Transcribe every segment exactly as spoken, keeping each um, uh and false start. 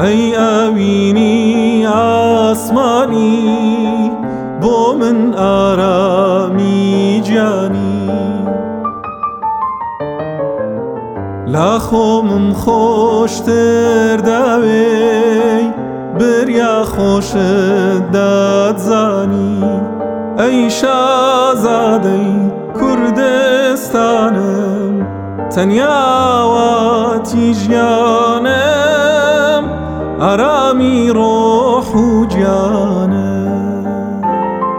ای ئەوینی ئاسمانی بۆ من ئارامی گیانی لا خۆمم خۆشتر داوێ بریا خۆشت دادزانی ئەی شازادەی کوردستانم تەنیاواتی ژیانم ئارامی ڕۆح و گیانم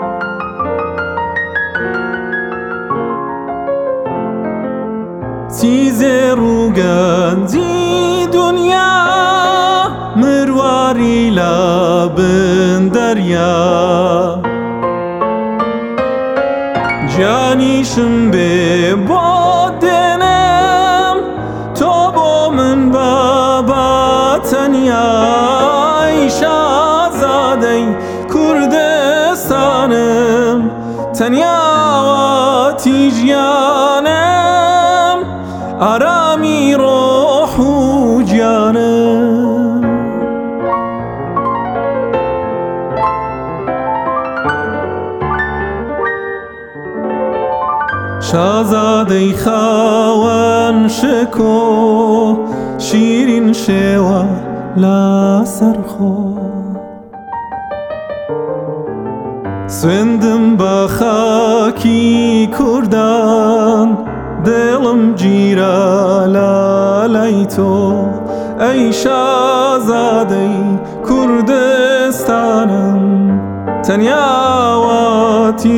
تیزێ ڕووگەندی دونیا مرواری لابن دەریا گیانیشم بێ بۆ دێنم تۆ بۆ من بابا تەنیا ئەی شازادەی کوردستانم تەنیاواتی ژیانم ئارامی ڕۆح و گیانم شازادەی خاوەن شکۆ شیرین شێوە لاسەرخۆ سوێندم بە خاکی کوردان دڵم گیرە لالای تۆ ئەی شازادەی کوردستانم تەنیاواتی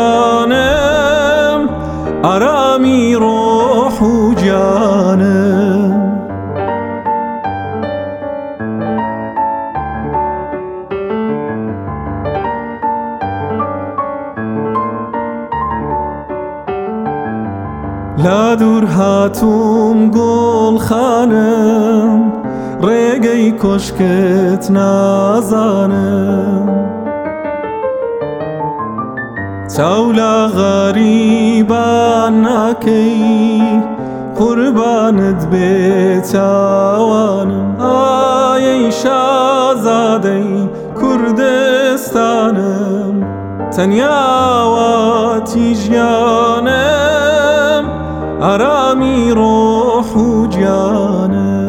ژیانم ئارامی ڕۆح و گیانم لا دوور هاتووم گۆڵخانم ڕێگەی کۆشکت نازانم چاو لە غەریبان ناکەی قوربانت بێ چاوانم ئای شازادەی کوردستانم تەنیاواتی ژیانم ئارامی ڕۆح و گیانم